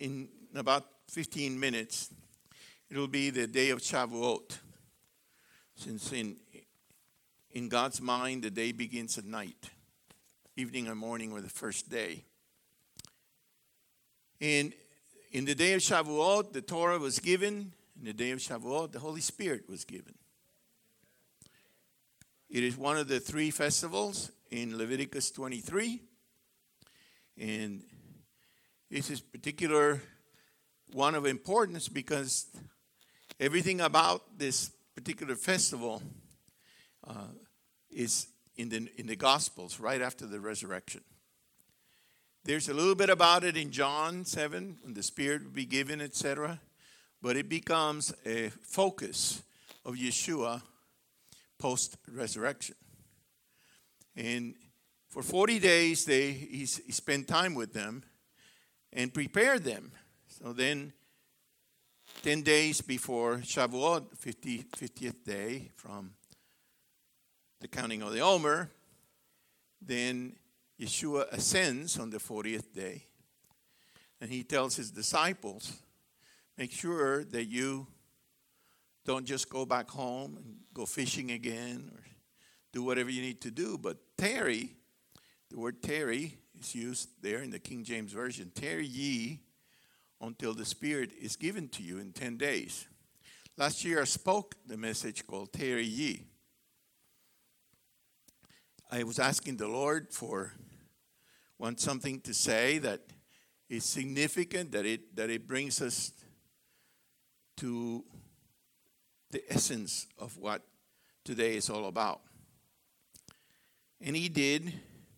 in about 15 minutes, it will be the day of Shavuot. Since in God's mind, the day begins at night. Evening and morning were the first day. And in the day of Shavuot, the Torah was given. In the day of Shavuot, the Holy Spirit was given. It is one of the three festivals in Leviticus 23. And this is particular one of importance because everything about this particular festival is in the Gospels right after the resurrection. There's a little bit about it in John 7, when the Spirit will be given, etc. But it becomes a focus of Yeshua post-resurrection. And for 40 days, he spent time with them and prepared them. So then, 10 days before Shavuot, 50th day from the counting of the Omer, then Yeshua ascends on the 40th day. And he tells his disciples, make sure that you don't just go back home and go fishing again or do whatever you need to do, but tarry. The word tarry is used there in the King James Version. Tarry ye until the Spirit is given to you in 10 days. Last year I spoke the message called Tarry Ye. I was asking the Lord for something to say that is significant, that it brings us to the essence of what today is all about. And he did.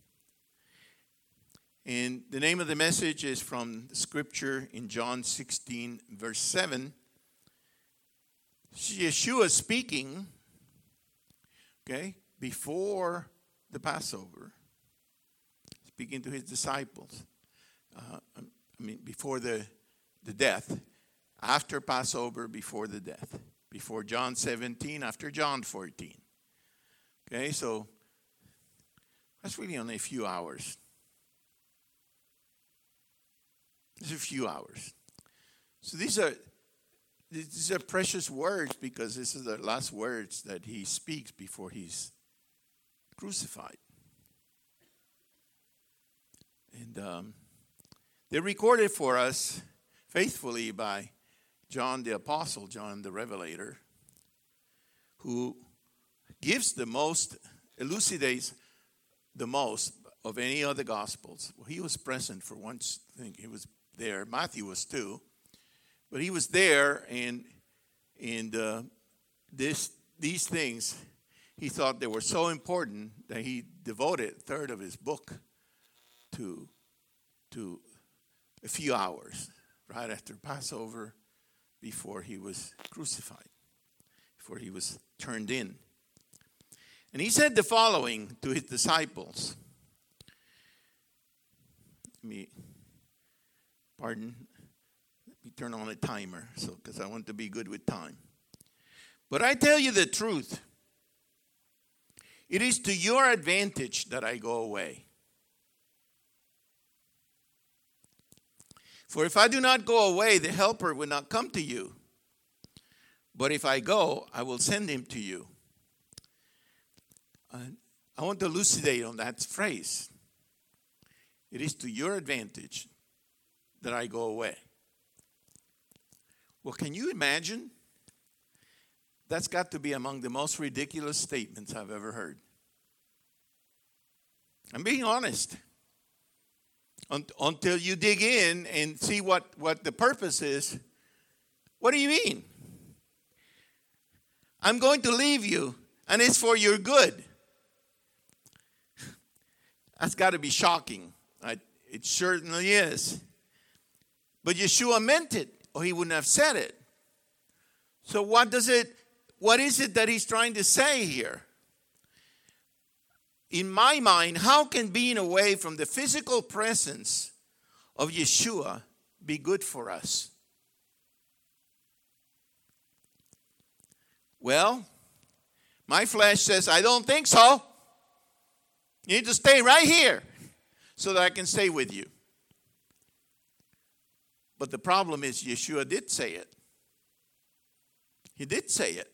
And the name of the message is from the scripture in John 16, verse 7. Yeshua speaking, before the Passover, speaking to his disciples. Before the death, after Passover, before the death. Before John 17, after John 14. Okay, so that's really only a few hours. It's a few hours. So these are precious words because this is the last words that he speaks before he's crucified. And they're recorded for us faithfully by John the Apostle, John the Revelator, who gives the most, elucidates the most of any of the Gospels. Well, he was present for one thing. He was there. Matthew was too. But he was there, and these things, he thought they were so important that he devoted a third of his book to a few hours right after Passover, before he was crucified, before he was turned in. And he said the following to his disciples. Let me turn on a timer because I want to be good with time. But I tell you the truth. It is to your advantage that I go away. For if I do not go away, the Helper will not come to you. But if I go, I will send him to you. I want to elucidate on that phrase. It is to your advantage that I go away. Well, can you imagine? That's got to be among the most ridiculous statements I've ever heard. I'm being honest. Until you dig in and see what the purpose is. What do you mean? I'm going to leave you, and it's for your good. That's got to be shocking. It certainly is. But Yeshua meant it, or he wouldn't have said it. So what is it that he's trying to say here? In my mind, how can being away from the physical presence of Yeshua be good for us? Well, my flesh says, I don't think so. You need to stay right here so that I can stay with you. But the problem is Yeshua did say it. He did say it.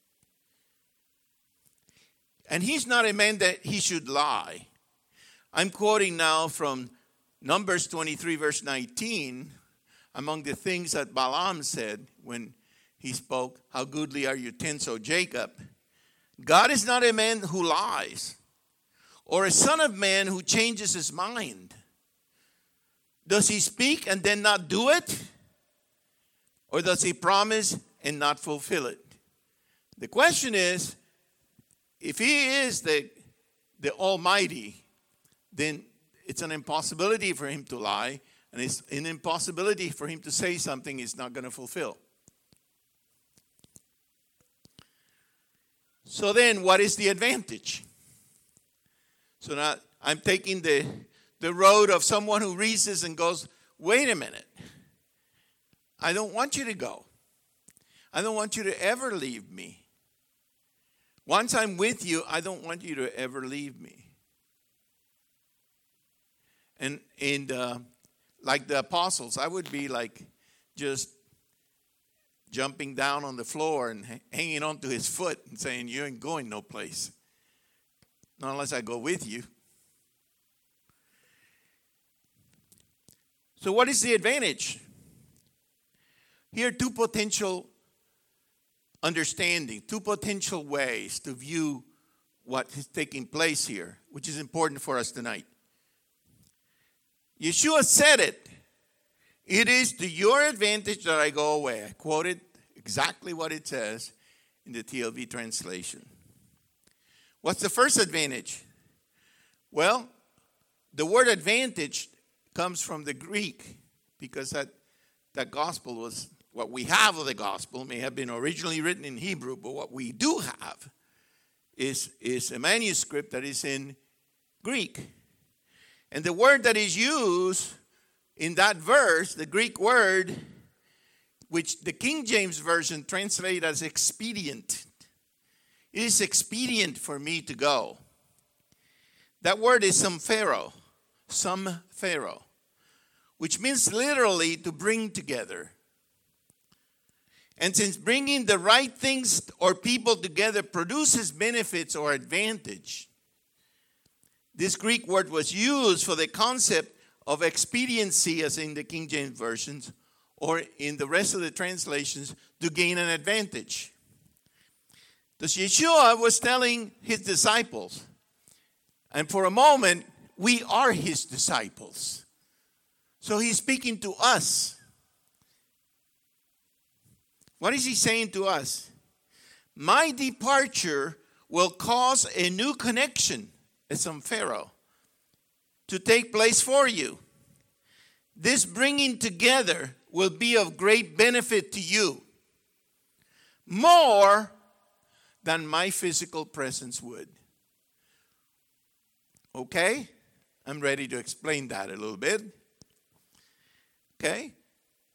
And he's not a man that he should lie. I'm quoting now from Numbers 23, verse 19. Among the things that Balaam said when he spoke, how goodly are your tents, O Jacob. God is not a man who lies, or a son of man who changes his mind. Does he speak and then not do it? Or does he promise and not fulfill it? The question is, if he is the Almighty, then it's an impossibility for him to lie, and it's an impossibility for him to say something he's not going to fulfill. So then, what is the advantage? So now I'm taking the road of someone who reads this and goes, wait a minute. I don't want you to go. I don't want you to ever leave me. Once I'm with you, I don't want you to ever leave me. And like the apostles, I would be like just jumping down on the floor and hanging on to his foot and saying, you ain't going no place. Not unless I go with you. So what is the advantage? Here are two potential understanding, two potential ways to view what is taking place here, which is important for us tonight. Yeshua said it. It is to your advantage that I go away. I quoted exactly what it says in the TLV translation. What's the first advantage? Well, the word advantage comes from the Greek, because that gospel was, what we have of the gospel may have been originally written in Hebrew, but what we do have is a manuscript that is in Greek. And the word that is used in that verse, the Greek word, which the King James Version translates as expedient. It is expedient for me to go. That word is some pharaoh, which means literally to bring together. And since bringing the right things or people together produces benefits or advantage, this Greek word was used for the concept of expediency, as in the King James versions, or in the rest of the translations, to gain an advantage. Thus Yeshua was telling his disciples, and for a moment, we are his disciples. So he's speaking to us. What is he saying to us? My departure will cause a new connection, as some Pharaoh, to take place for you. This bringing together will be of great benefit to you, more than my physical presence would. Okay? I'm ready to explain that a little bit. Okay?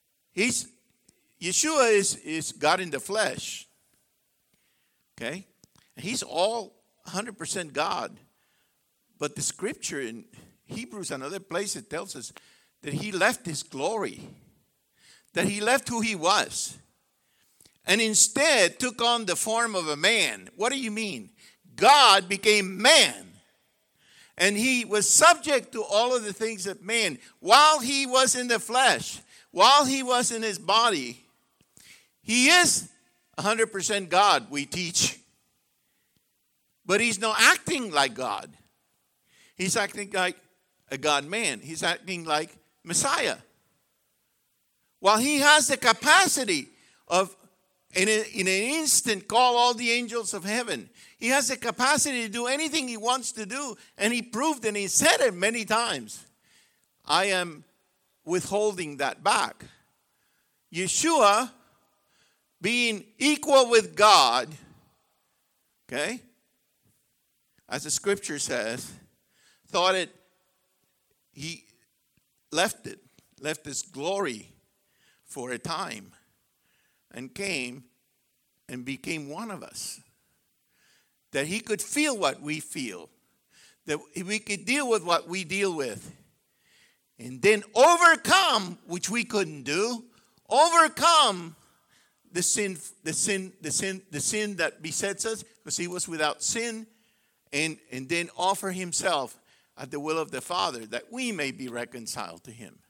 Yeshua is God in the flesh. Okay? And he's all 100% God. But the scripture in Hebrews and other places tells us that he left his glory, that he left who he was, and instead took on the form of a man. What do you mean? God became man. And he was subject to all of the things of man. While he was in the flesh, while he was in his body, he is 100% God, we teach. But he's not acting like God. He's acting like a God-man. He's acting like Messiah. While he has the capacity of, in an instant, call all the angels of heaven. He has the capacity to do anything he wants to do. And he proved, and he said it many times, I am withholding that back. Yeshua, being equal with God, okay, as the scripture says, thought it, he left his glory for a time, and came and became one of us. That he could feel what we feel, that we could deal with what we deal with. and then overcome, which we couldn't do, overcome the sin that besets us, because he was without sin, and then offer himself at the will of the Father that we may be reconciled to him.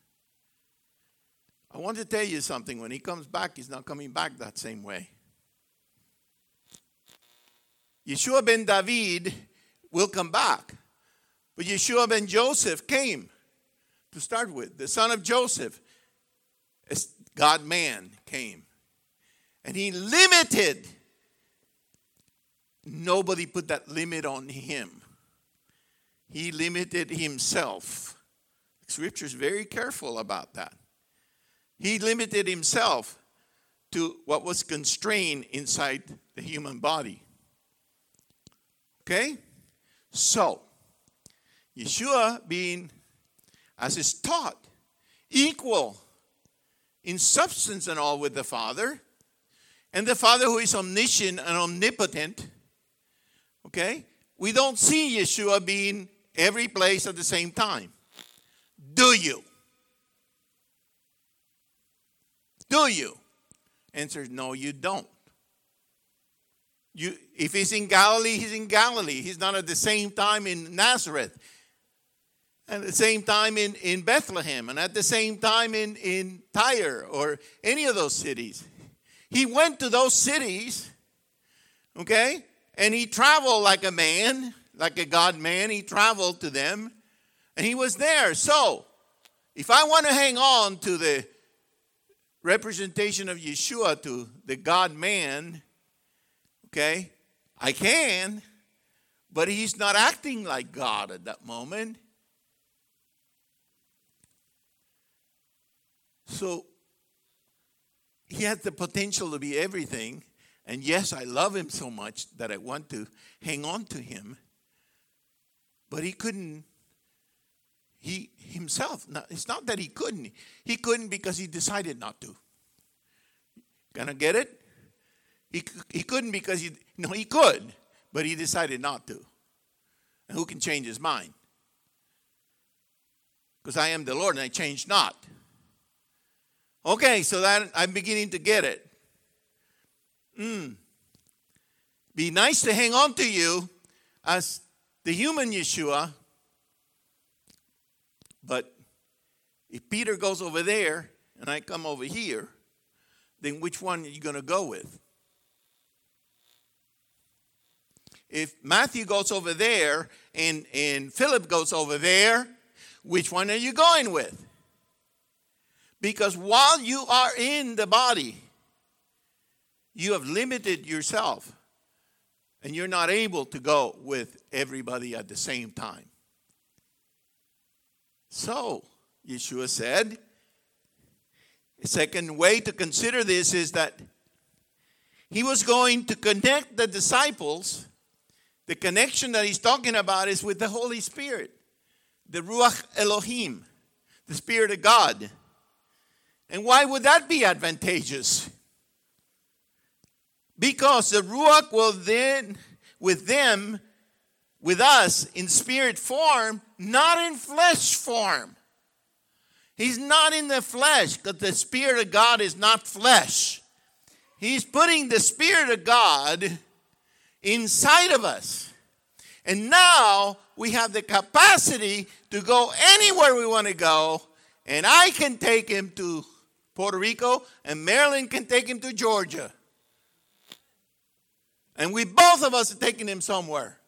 I want to tell you something. When he comes back, he's not coming back that same way. Yeshua ben David will come back. But Yeshua ben Joseph came to start with. The son of Joseph, God-man, came. And he limited. Nobody put that limit on him. He limited himself. Scripture is very careful about that. He limited himself to what was constrained inside the human body. Okay? So, Yeshua being, as is taught, equal in substance and all with the Father, and the Father who is omniscient and omnipotent, okay? We don't see Yeshua being every place at the same time. Do you? Do you? Answer, no, you don't. If he's in Galilee, he's in Galilee. He's not at the same time in Nazareth. At the same time in Bethlehem. And at the same time in Tyre or any of those cities. He went to those cities, okay? And he traveled like a man, like a God-man. He traveled to them. And he was there. So, if I want to hang on to the representation of Yeshua, to the God-man, okay, I can, but he's not acting like God at that moment. So, he had the potential to be everything. And yes, I love him so much that I want to hang on to him. But he couldn't. He himself, it's not that he couldn't. He couldn't because he decided not to. Gonna get it? He couldn't because he could, but he decided not to. And who can change his mind? Because I am the Lord and I change not. Okay, so that I'm beginning to get it. Be nice to hang on to you as the human Yeshua. But if Peter goes over there and I come over here, then which one are you going to go with? If Matthew goes over there and Philip goes over there, which one are you going with? Because while you are in the body, you have limited yourself. And you're not able to go with everybody at the same time. So, Yeshua said, a second way to consider this is that he was going to connect the disciples. The connection that he's talking about is with the Holy Spirit, the Ruach Elohim, the Spirit of God. And why would that be advantageous? Because the Ruach will then, with us, in spirit form, not in flesh form. He's not in the flesh, because the Spirit of God is not flesh. He's putting the Spirit of God inside of us. And now we have the capacity to go anywhere we want to go. And I can take him to Puerto Rico, and Marilyn can take him to Georgia. And we both of us are taking him somewhere.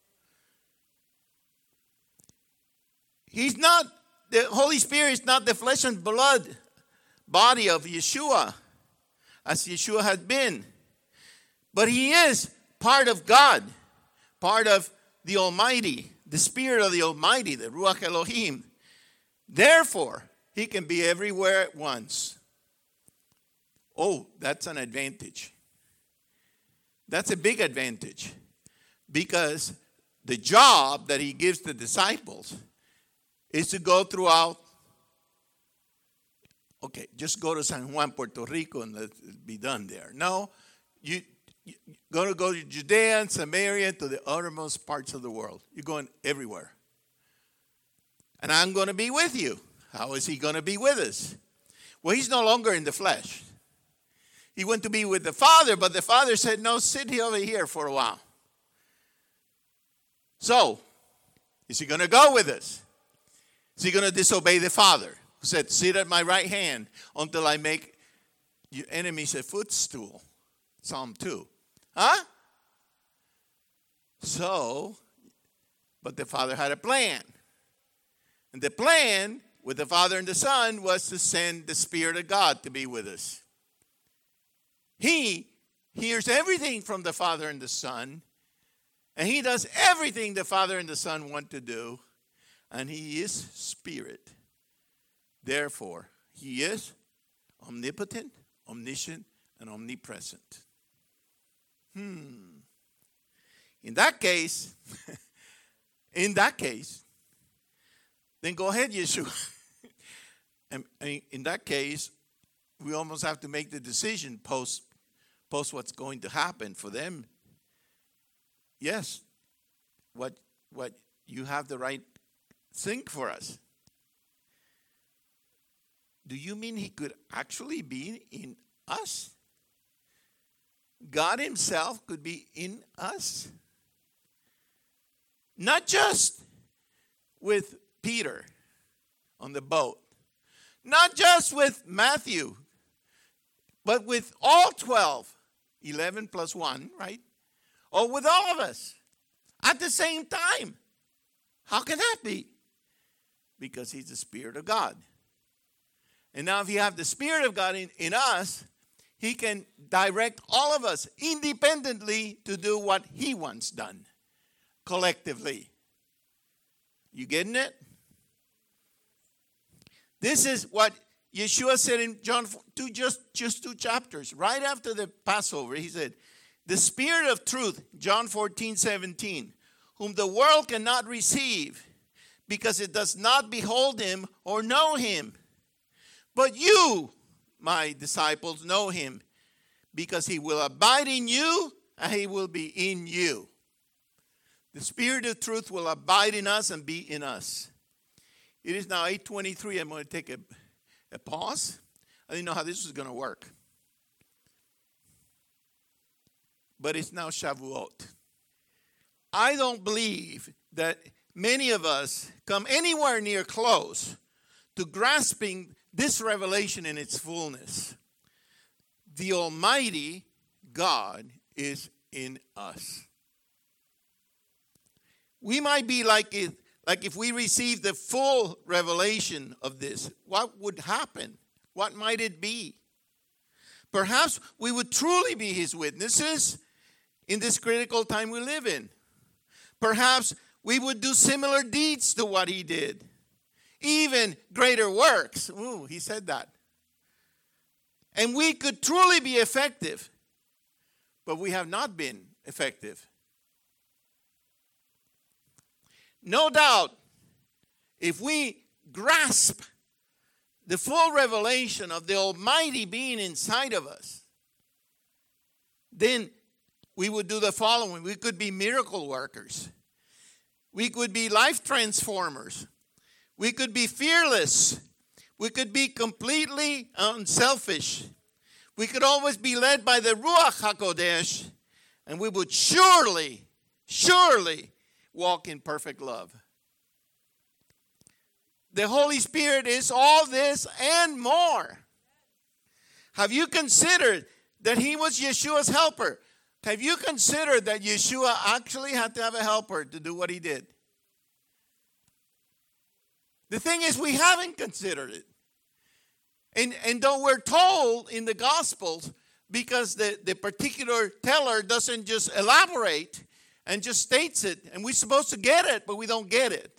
He's not, the Holy Spirit is not the flesh and blood body of Yeshua, as Yeshua had been. But he is part of God, part of the Almighty, the Spirit of the Almighty, the Ruach Elohim. Therefore, he can be everywhere at once. Oh, that's an advantage. That's a big advantage, because the job that he gives the disciples is to go throughout. Okay, just go to San Juan, Puerto Rico, and let it be done there. No, you're going to go to Judea and Samaria, to the uttermost parts of the world. You're going everywhere. And I'm going to be with you. How is he going to be with us? Well, he's no longer in the flesh. He went to be with the Father, but the Father said, no, sit over here for a while. So, is he going to go with us? Is he going to disobey the Father, who said, sit at my right hand until I make your enemies a footstool? Psalm 2. Huh? So, but the Father had a plan. And the plan with the Father and the Son was to send the Spirit of God to be with us. He hears everything from the Father and the Son, and he does everything the Father and the Son want to do, and he is Spirit. Therefore, he is omnipotent, omniscient, and omnipresent. In that case, then go ahead, Yeshua. And in that case, we almost have to make the decision post what's going to happen for them. Yes, what you have the right thing for us. Do you mean he could actually be in us? God himself could be in us? Not just with Peter on the boat. Not just with Matthew. But with all 12. 11 plus 1, right? Or with all of us. At the same time. How can that be? Because he's the Spirit of God. And now if you have the Spirit of God in us, he can direct all of us independently to do what he wants done. Collectively. You getting it? This is what Yeshua said in John 2, just 2 chapters. Right after the Passover, he said, the Spirit of truth, John 14:17, whom the world cannot receive because it does not behold him or know him. But you, my disciples, know him because he will abide in you and he will be in you. The Spirit of truth will abide in us and be in us. It is now 8:23. I'm going to take a pause. I didn't know how this was going to work. But it's now Shavuot. I don't believe that many of us come anywhere near close to grasping this revelation in its fullness. The Almighty God is in us. We might be like if we received the full revelation of this, what would happen? What might it be? Perhaps we would truly be his witnesses in this critical time we live in. Perhaps we would do similar deeds to what he did. Even greater works. Ooh, he said that. And we could truly be effective. But we have not been effective. No doubt, if we grasp the full revelation of the Almighty being inside of us, then we would do the following. We could be miracle workers. We could be life transformers. We could be fearless. We could be completely unselfish. We could always be led by the Ruach HaKodesh, and we would surely walk in perfect love. The Holy Spirit is all this and more. Have you considered that he was Yeshua's helper? Have you considered that Yeshua actually had to have a helper to do what he did? The thing is, we haven't considered it. And though we're told in the Gospels, because the particular teller doesn't just elaborate and just states it, and we're supposed to get it, but we don't get it.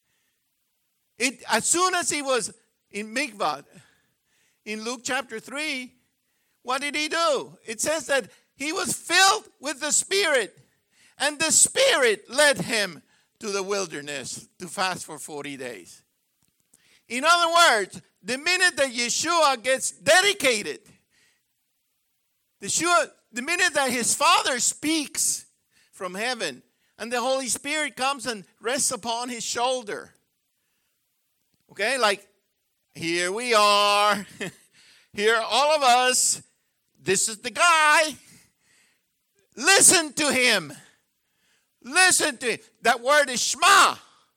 As soon as he was in Mikvah, in Luke chapter 3, what did he do? It says that he was filled with the Spirit, and the Spirit led him to the wilderness to fast for 40 days. In other words, the minute that Yeshua gets dedicated, the minute that his Father speaks from heaven, and the Holy Spirit comes and rests upon his shoulder. Okay, like Here we are. Here, all of us. This is the guy. Listen to him. Listen to him. That word is Shema.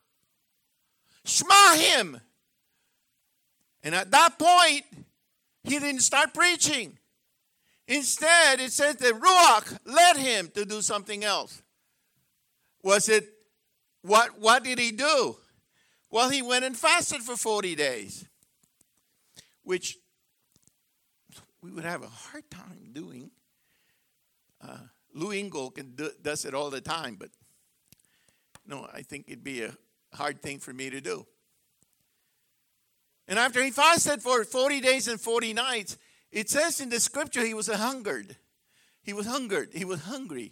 Shema him. And at that point, he didn't start preaching. Instead, it says the Ruach led him to do something else. Was it, what did he do? Well, he went and fasted for 40 days, which we would have a hard time doing. Lou Engle does it all the time, but no, I think it'd be a hard thing for me to do. And after he fasted for 40 days and 40 nights, it says in the scripture he was hungered. He was hungered. He was hungry.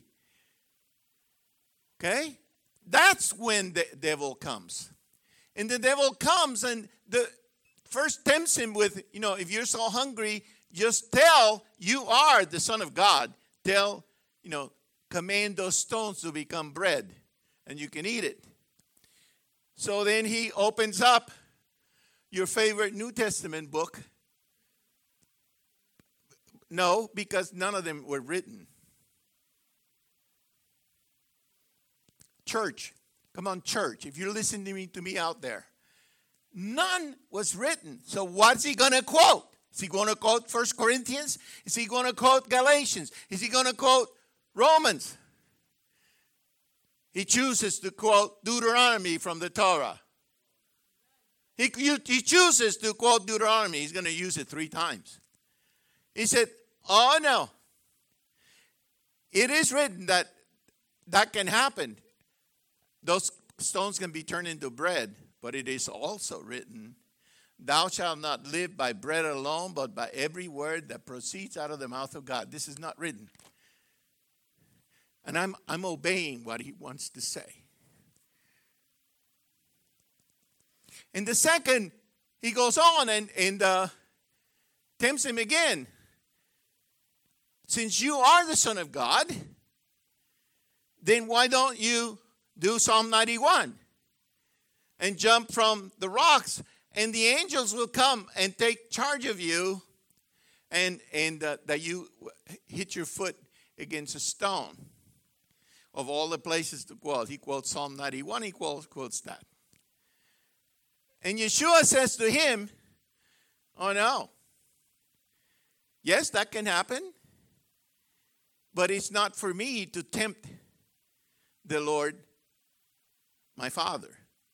Okay? That's when the devil comes. And the devil comes and the first tempts him with, if you're so hungry, just tell you are the Son of God. Tell, command those stones to become bread and you can eat it. So then he opens up your favorite New Testament book. No, because none of them were written. Church, come on, church. If you're listening to me out there, none was written. So what's he going to quote? Is he going to quote 1 Corinthians? Is he going to quote Galatians? Is he going to quote Romans? He chooses to quote Deuteronomy from the Torah. He chooses to quote Deuteronomy. He's going to use it 3 times. He said, oh no. It is written that can happen. Those stones can be turned into bread. But it is also written, thou shalt not live by bread alone, but by every word that proceeds out of the mouth of God. This is not written. And I'm obeying what he wants to say. And the second, he goes on and tempts him again. Since you are the Son of God, then why don't you do Psalm 91 and jump from the rocks, and the angels will come and take charge of you, and that you hit your foot against a stone. Of all the places to quote, he quotes Psalm 91, he quotes that. And Yeshua says to him, oh no. Yes, that can happen. But it's not for me to tempt the Lord, my Father.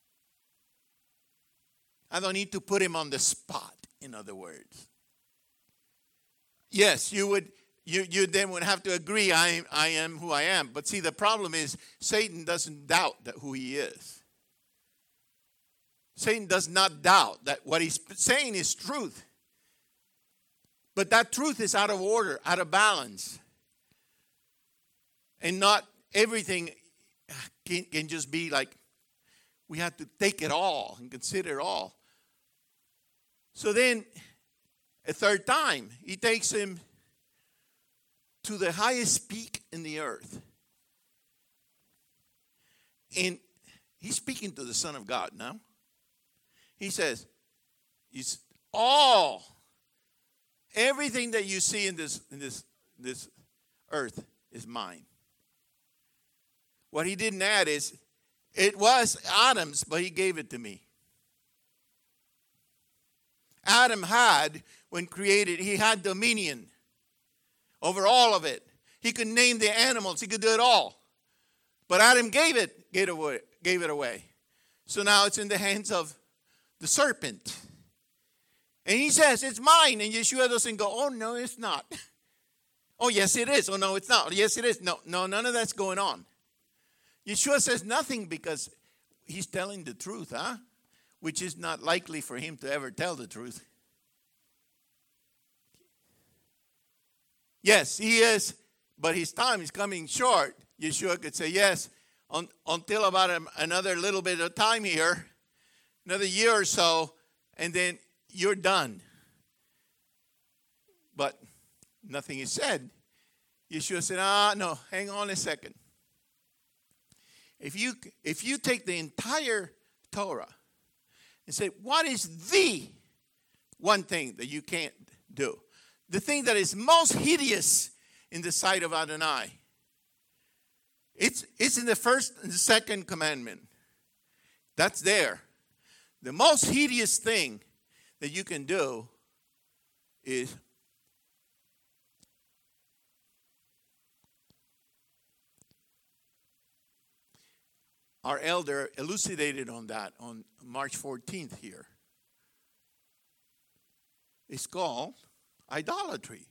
I don't need to put him on the spot, in other words. Yes, you then would have to agree I am who I am. But see, the problem is Satan doesn't doubt who he is. Satan does not doubt that what he's saying is truth. But that truth is out of order, out of balance. And not everything can just be like, we have to take it all and consider it all. So then, a third time, he takes him to the highest peak in the earth. And he's speaking to the Son of God now. He says, everything that you see in this earth is mine. What he didn't add is, it was Adam's, but he gave it to me. Adam had, when created, he had dominion over all of it. He could name the animals. He could do it all. But Adam gave it away. So now it's in the hands of the serpent. And he says, it's mine. And Yeshua doesn't go, oh, no, it's not. Oh, yes, it is. Oh, no, it's not. Yes, it is. No, none of that's going on. Yeshua says nothing because he's telling the truth, which is not likely for him to ever tell the truth. Yes, he is, but his time is coming short. Yeshua could say, yes, until about another little bit of time here, another year or so, and then you're done. But nothing is said. Yeshua said, no, hang on a second. If you take the entire Torah and say, what is the one thing that you can't do. The thing that is most hideous in the sight of Adonai. It's in the first and the second commandment. That's there. The most hideous thing that you can do is our elder elucidated on that on March 14th here. It's called idolatry.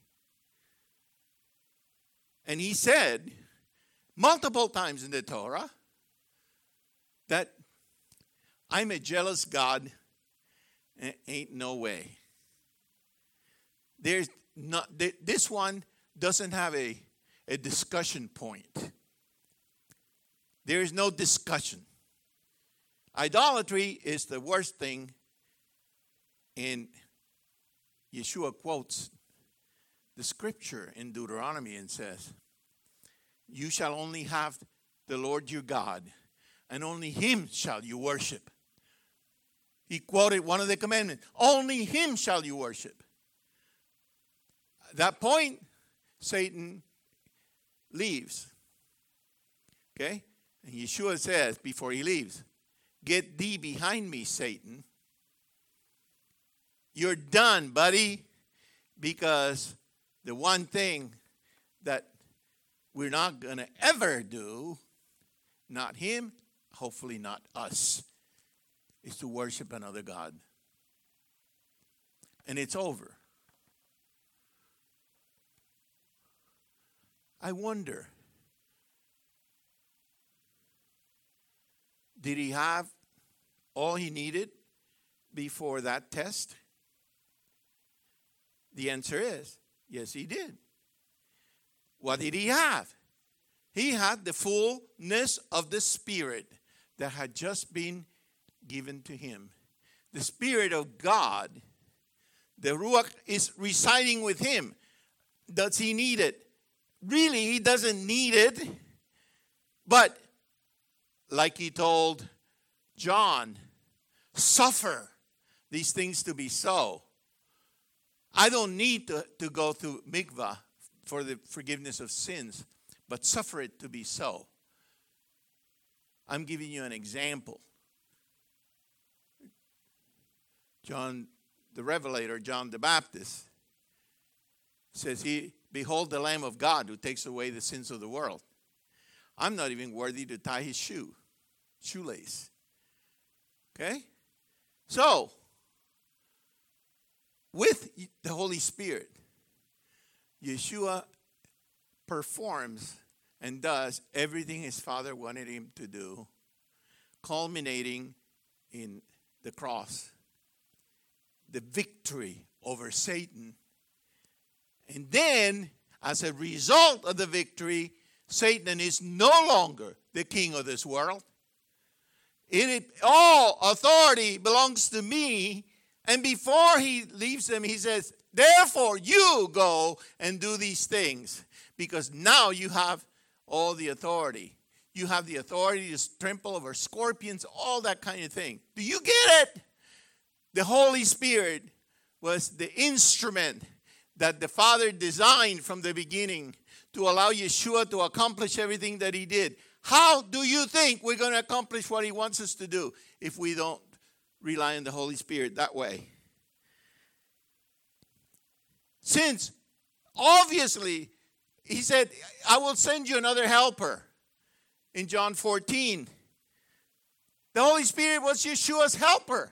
And he said multiple times in the Torah that I'm a jealous God, and ain't no way. There's not, this one doesn't have a discussion point. There is no discussion. Idolatry is the worst thing, and Yeshua quotes the scripture in Deuteronomy and says, you shall only have the Lord your God, and only him shall you worship. He quoted one of the commandments. Only him shall you worship. At that point, Satan leaves. Okay? And Yeshua says before he leaves, get thee behind me, Satan. You're done, buddy. Because the one thing that we're not going to ever do, not him, hopefully not us, is to worship another God. And it's over. I wonder, did he have all he needed before that test? The answer is, yes, he did. What did he have? He had the fullness of the Spirit that had just been given to him. The Spirit of God, the Ruach, is residing with him. Does he need it? Really, he doesn't need it. But like he told John, suffer these things to be so. I don't need to go through mikvah for the forgiveness of sins, but suffer it to be so. I'm giving you an example. John the Revelator, John the Baptist, says, behold the Lamb of God who takes away the sins of the world. I'm not even worthy to tie his shoelace. Okay? So, with the Holy Spirit, Yeshua performs and does everything his Father wanted him to do, culminating in the cross, the victory over Satan. And then, as a result of the victory, Satan is no longer the king of this world. All authority belongs to me. And before he leaves them, he says, therefore you go and do these things. Because now you have all the authority. You have the authority to trample over scorpions, all that kind of thing. Do you get it? The Holy Spirit was the instrument that the Father designed from the beginning to allow Yeshua to accomplish everything that he did. How do you think we're going to accomplish what he wants us to do if we don't rely on the Holy Spirit that way? Since, obviously, he said, I will send you another helper in John 14. The Holy Spirit was Yeshua's helper.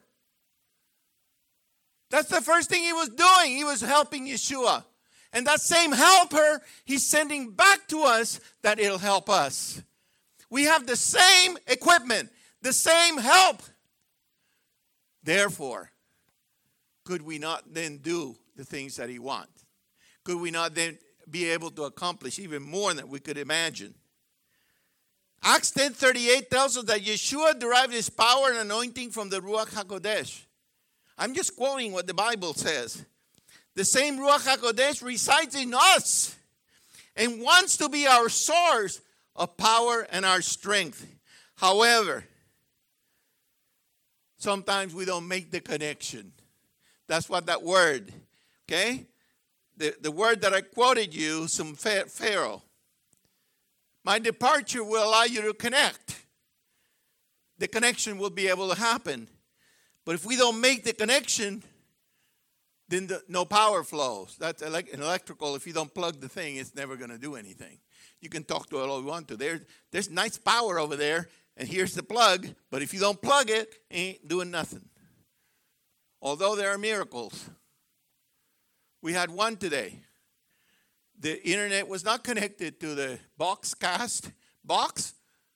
That's the first thing he was doing. He was helping Yeshua. And that same helper, he's sending back to us that it'll help us. We have the same equipment, the same help. Therefore, could we not then do the things that he wants? Could we not then be able to accomplish even more than we could imagine? Acts 10:38 tells us that Yeshua derived his power and anointing from the Ruach HaKodesh. I'm just quoting what the Bible says. The same Ruach HaKodesh resides in us and wants to be our source of power and our strength. However, sometimes we don't make the connection That's what that word, okay? The word that I quoted you, some Pharaoh. My departure will allow you to connect. The connection will be able to happen. But if we don't make the connection, then no power flows. That's like an electrical. If you don't plug the thing, it's never going to do anything. You can talk to it all you want to. There's nice power over there, and here's the plug. But if you don't plug it, it ain't doing nothing. Although there are miracles. We had one today. The internet was not connected to the Boxcast box.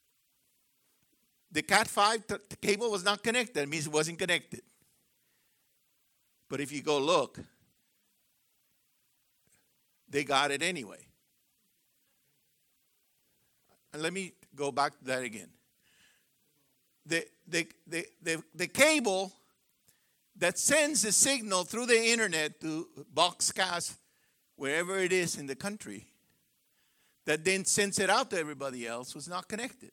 The Cat5 cable was not connected. It means it wasn't connected. But if you go look, they got it anyway. And let me go back to that again. The cable that sends the signal through the internet to Boxcast, wherever it is in the country, that then sends it out to everybody else, was not connected.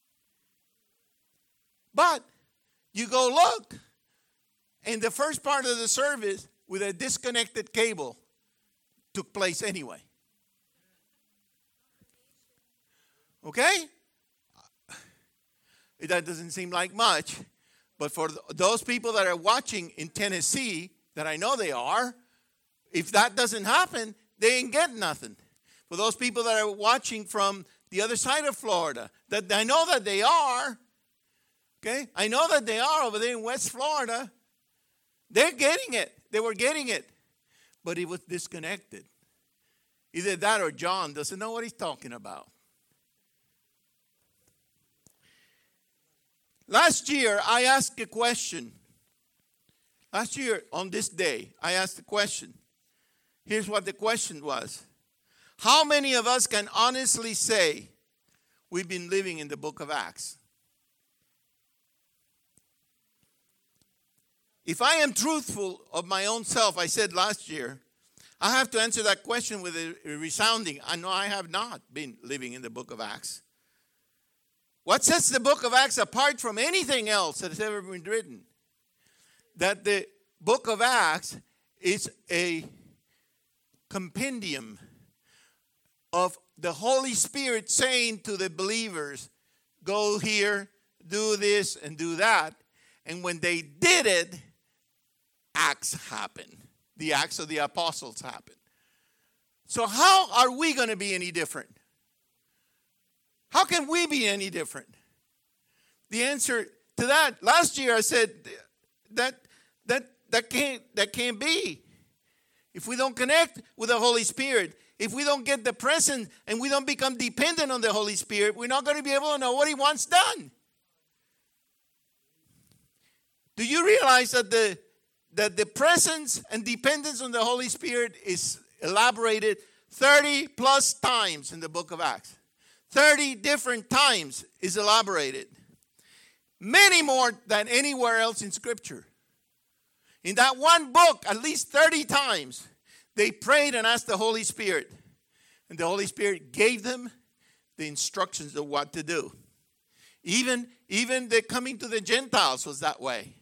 But you go look, and the first part of the service with a disconnected cable took place anyway. Okay? That doesn't seem like much, but for those people that are watching in Tennessee, that I know they are, if that doesn't happen, they ain't getting nothing. For those people that are watching from the other side of Florida, that I know that they are, okay? I know that they are over there in West Florida. They're getting it. They were getting it. But it was disconnected. Either that or John doesn't know what he's talking about. Last year, I asked a question. Last year, on this day, I asked a question. Here's what the question was. How many of us can honestly say we've been living in the book of Acts? If I am truthful of my own self, I said last year, I have to answer that question with a resounding, I know I have not been living in the book of Acts. What sets the book of Acts apart from anything else that has ever been written? That the book of Acts is a compendium of the Holy Spirit saying to the believers, go here, do this, and do that. And when they did it, Acts happened. The Acts of the Apostles happened. So how are we going to be any different? How can we be any different? The answer to that, last year I said that can't be. If we don't connect with the Holy Spirit, if we don't get the presence and we don't become dependent on the Holy Spirit, we're not going to be able to know what He wants done. Do you realize that the presence and dependence on the Holy Spirit is elaborated 30 plus times in the book of Acts? 30 different times is elaborated. Many more than anywhere else in Scripture. In that one book, at least 30 times, they prayed and asked the Holy Spirit. And the Holy Spirit gave them the instructions of what to do. Even the coming to the Gentiles was that way.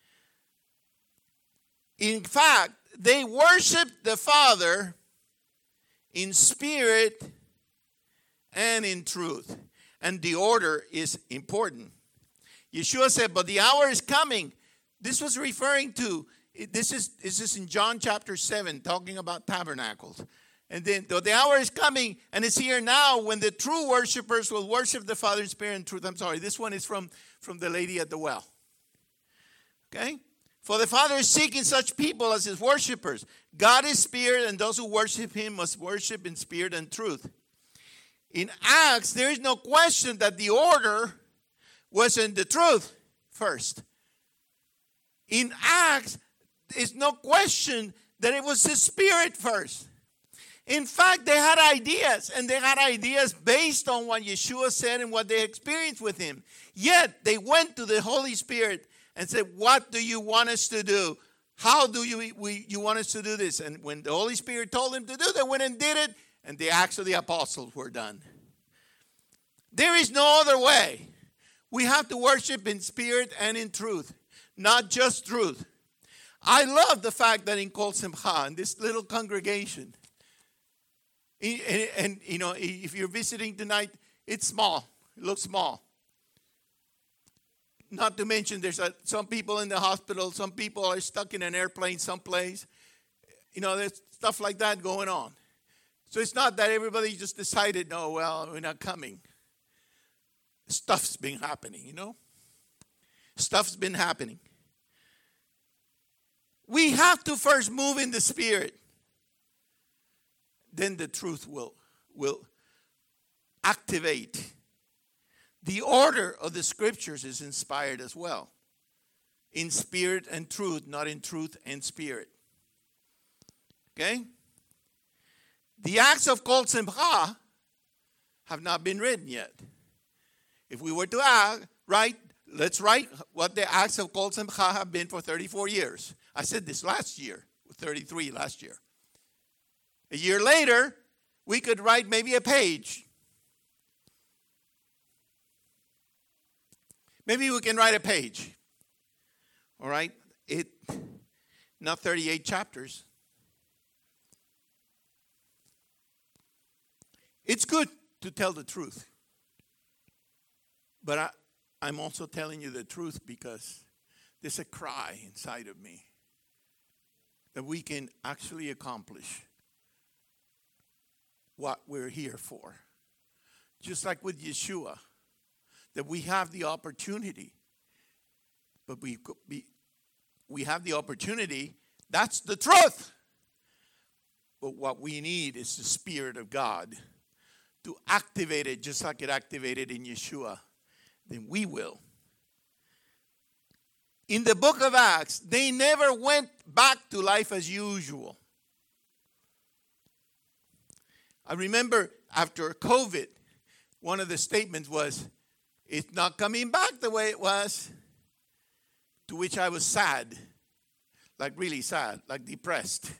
In fact, they worshiped the Father in spirit and in truth. And the order is important. Yeshua said, but the hour is coming. This was referring to, this is in John chapter 7, talking about tabernacles. And then the hour is coming, and it's here now, when the true worshipers will worship the Father in spirit and truth. I'm sorry, this one is from the lady at the well. Okay? For the Father is seeking such people as His worshipers. God is spirit, and those who worship Him must worship in spirit and truth. In Acts, there is no question that the order was in the truth first. In Acts, there's no question that it was the Spirit first. In fact, they had ideas, and they had ideas based on what Yeshua said and what they experienced with Him. Yet, they went to the Holy Spirit and said, what do you want us to do? How do you want us to do this? And when the Holy Spirit told them to do, they went and did it, and the Acts of the Apostles were done. There is no other way. We have to worship in spirit and in truth, not just truth. I love the fact that in Kol Simcha, in this little congregation, and you know, if you're visiting tonight, it's small. It looks small. Not to mention there's some people in the hospital, some people are stuck in an airplane someplace. You know, there's stuff like that going on. So it's not that everybody just decided, no, well, we're not coming. Stuff's been happening, you know. Stuff's been happening. We have to first move in the Spirit. Then the truth will activate. The order of the Scriptures is inspired as well. In spirit and truth, not in truth and spirit. Okay? The acts of Kol Simcha have not been written yet. If we were to let's write what the acts of Kol Simcha have been for 34 years. I said this last year, 33 last year. A year later, we could write maybe a page. Maybe we can write a page. All right? Not 38 chapters. It's good to tell the truth. But I'm also telling you the truth because there's a cry inside of me that we can actually accomplish what we're here for. Just like with Yeshua, that we have the opportunity, but we have the opportunity, that's the truth. But what we need is the Spirit of God to activate it just like it activated in Yeshua. Then we will. In the book of Acts, they never went back to life as usual. I remember after COVID, one of the statements was, it's not coming back the way it was. To which I was sad, like really sad, like depressed.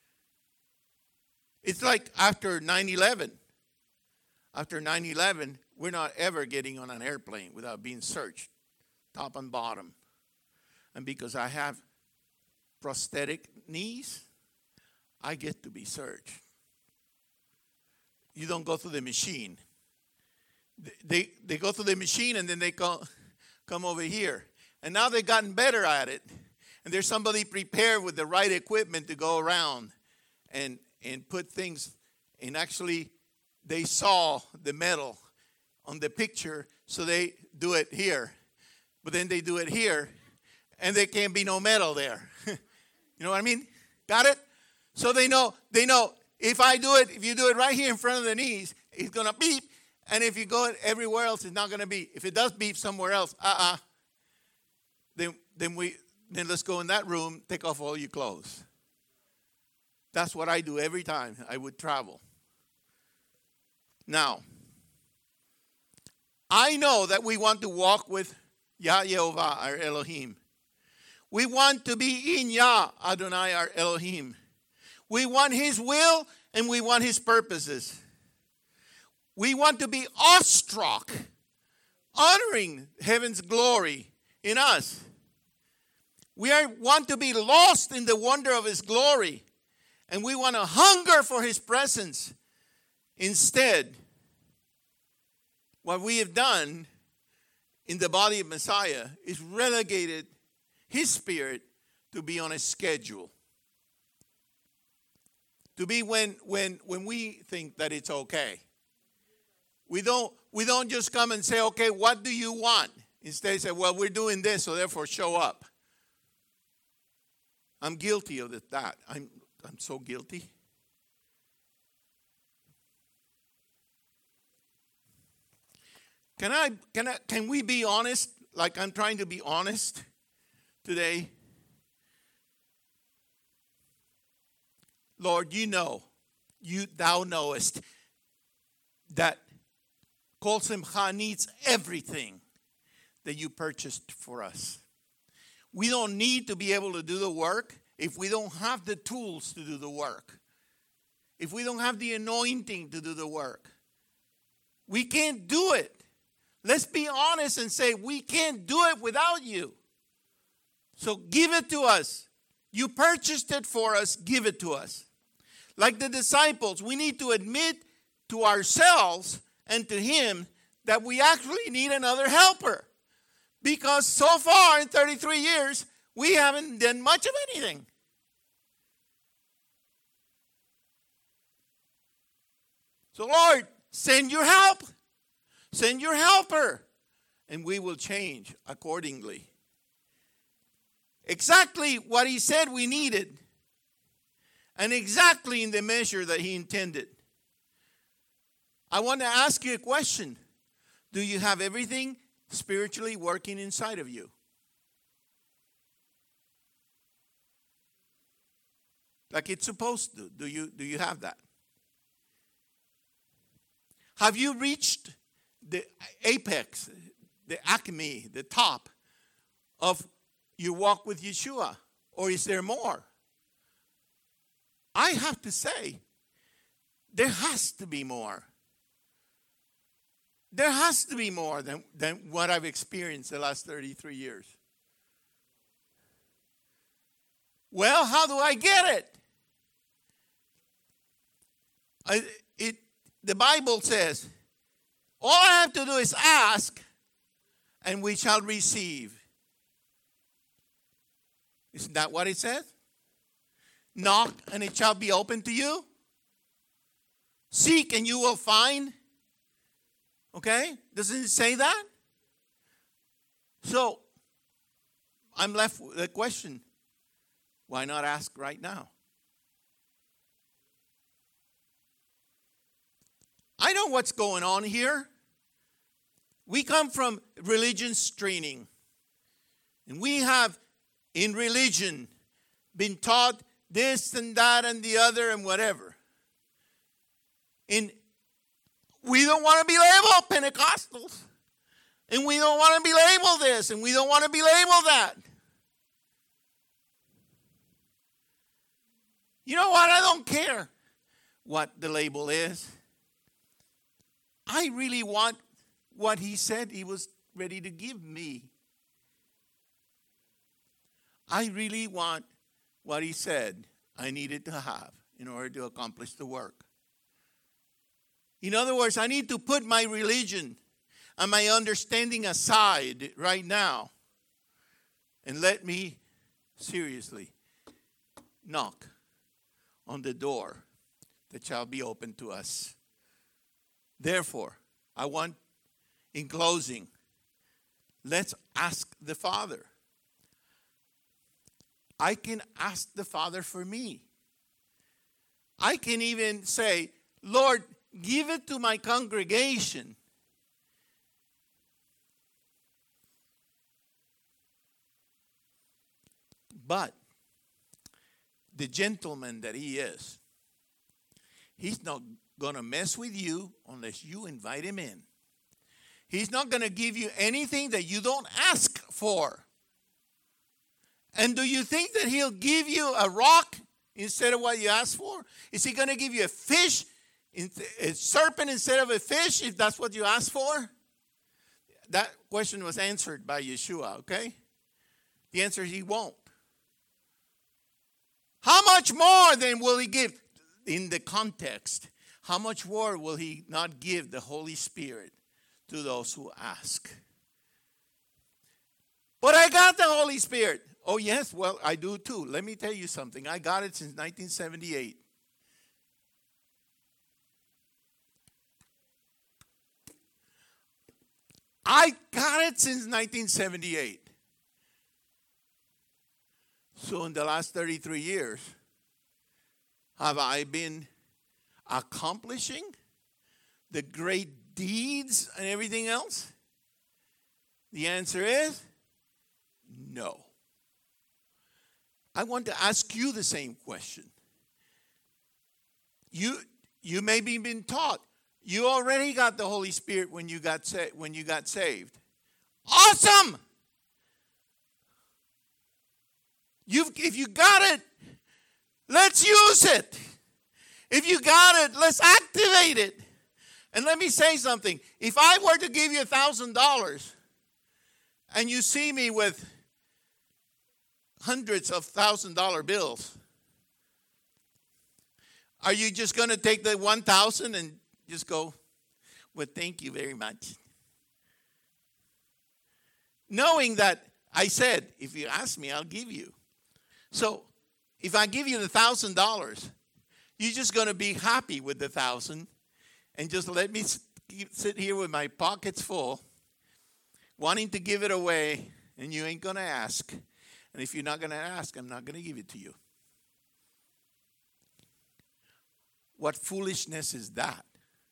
It's like after 9/11. After 9/11, we're not ever getting on an airplane without being searched, top and bottom. And because I have prosthetic knees, I get to be searched. You don't go through the machine. They go through the machine and then they come over here. And now they've gotten better at it. And there's somebody prepared with the right equipment to go around and put things. And actually, they saw the metal on the picture, so they do it here. But then they do it here, and there can't be no metal there. You know what I mean? Got it? So they know if you do it right here in front of the knees, it's going to beep. And if you go everywhere else, it's not going to beep. If it does beep somewhere else, then let's go in that room, take off all your clothes. That's what I do every time I would travel. Now, I know that we want to walk with Yah Yehovah, our Elohim. We want to be in Yah Adonai, our Elohim. We want His will and we want His purposes. We want to be awestruck, honoring heaven's glory in us. We want to be lost in the wonder of His glory. And we want to hunger for His presence. Instead, what we have done in the body of Messiah is relegated His Spirit to be on a schedule. To be when we think that it's okay. We don't just come and say, okay, what do you want? Instead say, well, we're doing this, so therefore show up. I'm guilty of that. I'm so guilty. Can we be honest? Like I'm trying to be honest today. Lord, thou knowest that Kol Simcha needs everything that you purchased for us. We don't need to be able to do the work if we don't have the tools to do the work. If we don't have the anointing to do the work. We can't do it. Let's be honest and say we can't do it without you. So give it to us. You purchased it for us, give it to us. Like the disciples, we need to admit to ourselves and to him that we actually need another helper. Because so far in 33 years, we haven't done much of anything. So Lord, send your help. Send your helper. And we will change accordingly. Exactly what he said we needed. And exactly in the measure that he intended. I want to ask you a question. Do you have everything spiritually working inside of you? Like it's supposed to. Do you have that? Have you reached the apex, the acme, the top of your walk with Yeshua? Or is there more? I have to say, there has to be more. There has to be more than what I've experienced the last 33 years. Well, how do I get it? The Bible says, all I have to do is ask, and we shall receive. Isn't that what it says? Knock, and it shall be open to you. Seek, and you will find. Okay? Doesn't it say that? So, I'm left with a question. Why not ask right now? I know what's going on here. We come from religion's training. And we have, in religion, been taught this and that and the other and whatever. And we don't want to be labeled Pentecostals. And we don't want to be labeled this. And we don't want to be labeled that. You know what? I don't care what the label is. I really want what he said he was ready to give me. I really want what he said I needed to have in order to accomplish the work. In other words, I need to put my religion and my understanding aside right now and let me seriously knock on the door that shall be open to us. Therefore, I want, in closing, let's ask the Father. I can ask the Father for me. I can even say, Lord, give it to my congregation. But the gentleman that he is, he's not going to mess with you unless you invite him in. He's not going to give you anything that you don't ask for. And do you think that he'll give you a rock instead of what you asked for? Is he going to give you a fish, a serpent instead of a fish, if that's what you asked for? That question was answered by Yeshua, okay? The answer is he won't. How much more then will he give? In the context, how much more will he not give the Holy Spirit to those who ask? But I got the Holy Spirit. Oh, yes, well, I do too. Let me tell you something. I got it since 1978. I got it since 1978. So in the last 33 years, have I been accomplishing the great deeds and everything else? The answer is no. I want to ask you the same question. You maybe been taught. You already got the Holy Spirit when you got saved. Awesome! If you got it, let's use it. If you got it, let's activate it. And let me say something. If I were to give you $1,000 and you see me with hundreds of $1,000 bills. Are you just going to take the 1,000 and just go, well, thank you very much? Knowing that I said, if you ask me, I'll give you. So if I give you the $1,000, you're just going to be happy with the 1,000 and just let me sit here with my pockets full, wanting to give it away, and you ain't going to ask. And if you're not going to ask, I'm not going to give it to you. What foolishness is that?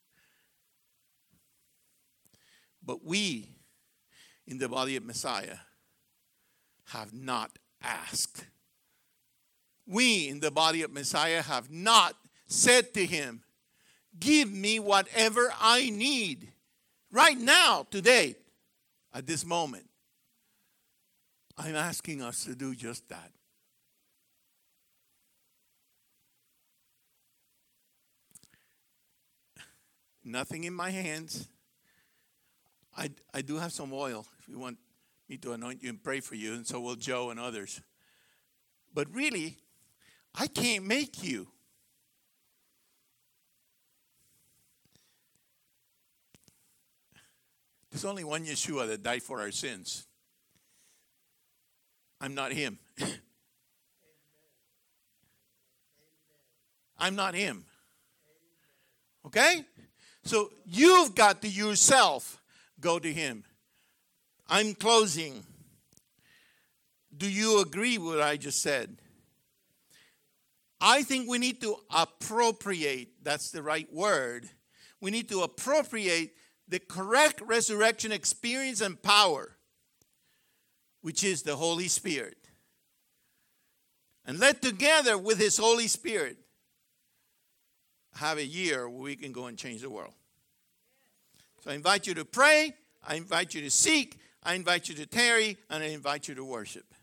But we, in the body of Messiah, have not asked. We, in the body of Messiah, have not said to him, give me whatever I need right now, today, at this moment. I'm asking us to do just that. Nothing in my hands. I do have some oil if you want me to anoint you and pray for you, and so will Joe and others. But really, I can't make you. There's only one Yeshua that died for our sins. I'm not him. I'm not him. Okay? So you've got to yourself go to him. I'm closing. Do you agree with what I just said? I think we need to appropriate, that's the right word. We need to appropriate the correct resurrection experience and power, which is the Holy Spirit. And let together with his Holy Spirit have a year where we can go and change the world. So I invite you to pray. I invite you to seek. I invite you to tarry. And I invite you to worship.